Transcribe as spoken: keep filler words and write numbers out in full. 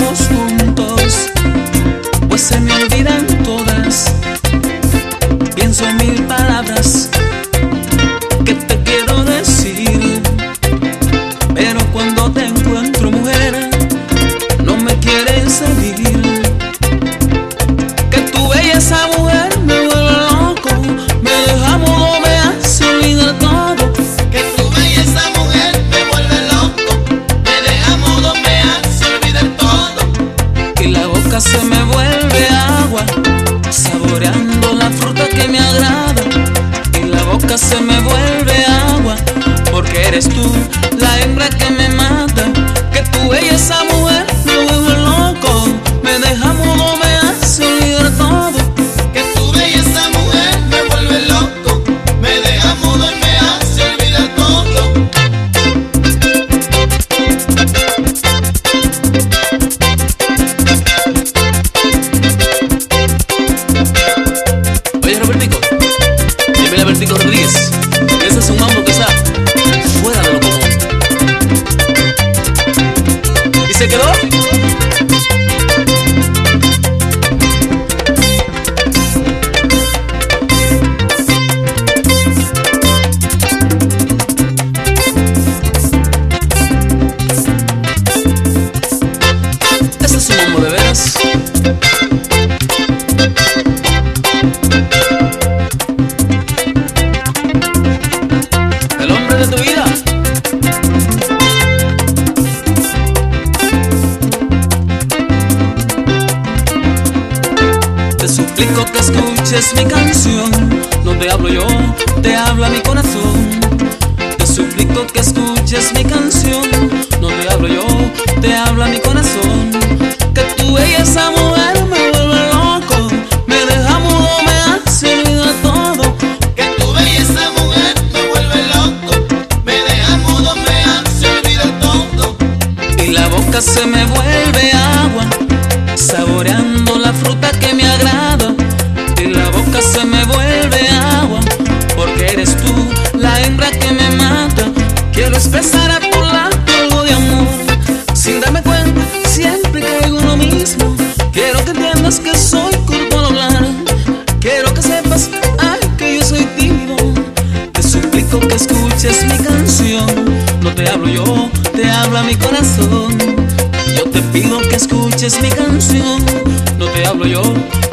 estamos juntos, pues se me olvidan todas. Pienso en mil palabras que te quiero decir, pero cuando te encuentro, mujer, no me quieres salir. Que tu belleza, mujer, me vuelve loco, me deja mudo, me hace olvidar todo. Que tu belleza, mujer, me vuelve loco, me deja mudo, me hace olvidar todo. Y la boca se me vuelve agua, saboreando la fruta que me agrada. Y la boca se me vuelve agua, porque eres tú la hembra que me mata. Que tu belleza, mujer, me vuelve loco, me deja mudo, me hace olvidar todo. Que tu belleza, mujer, me vuelve loco, me deja mudo y me hace olvidar todo. Oye, Robertico, dime, Robertico Rodríguez, ese es un mambo que está fuera de lo común. ¿Y se quedó? Ese es un mambo de veras. El hombre de tu vida. Te suplico que escuches mi canción, no te hablo yo, te habla mi corazón. Te suplico que escuches mi canción, no te hablo yo, te habla mi corazón. Que tu belleza, mujer, me vuelve loco, me deja mudo, me hace olvidar todo. Que tu belleza, mujer, me vuelve loco, me deja mudo, me hace olvidar todo. Y la boca se me vuelve agua, saboreando la fruta que me agrada. Y la boca se me vuelve agua, porque eres tú la hembra que me mata. Quiero expresar a tu lado algo de amor, sin darme cuenta siempre caigo en lo mismo. Quiero que entiendas que soy corto al hablar, quiero que sepas, ay, que yo soy tímido. Te suplico que escuches mi canción, no te hablo yo, te habla mi corazón. Yo te pido que escuches mi canción, no te hablo yo,